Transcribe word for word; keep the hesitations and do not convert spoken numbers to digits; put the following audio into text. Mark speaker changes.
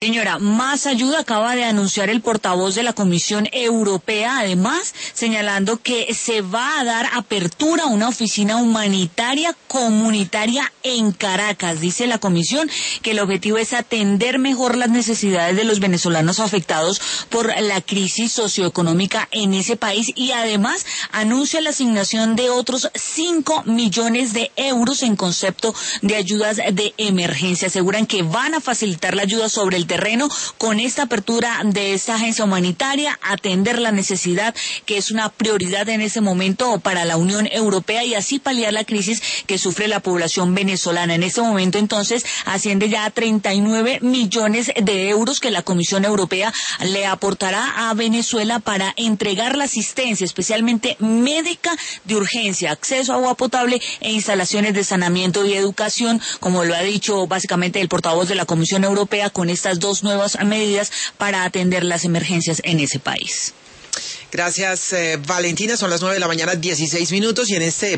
Speaker 1: Señora, más ayuda acaba de anunciar el portavoz de la Comisión Europea, además señalando que se va a dar apertura a una oficina humanitaria comunitaria en Caracas. Dice la Comisión que el objetivo es atender mejor las necesidades de los venezolanos afectados por la crisis socioeconómica en ese país y además anuncia la asignación de otros cinco millones de euros en concepto de ayudas de emergencia. Aseguran que van a facilitar la ayuda sobre el terreno con esta apertura de esta agencia humanitaria, atender la necesidad que es una prioridad en ese momento para la Unión Europea y así paliar la crisis que sufre la población venezolana. En este momento entonces asciende ya a treinta y nueve millones de euros que la Comisión Europea le aportará a Venezuela para entregar la asistencia, especialmente médica de urgencia, acceso a agua potable e instalaciones de saneamiento y educación, como lo ha dicho básicamente el portavoz de la Comisión Europea, con estas dos nuevas medidas para atender las emergencias en ese país.
Speaker 2: Gracias, eh, Valentina. Son las nueve de la mañana, dieciséis minutos, y en este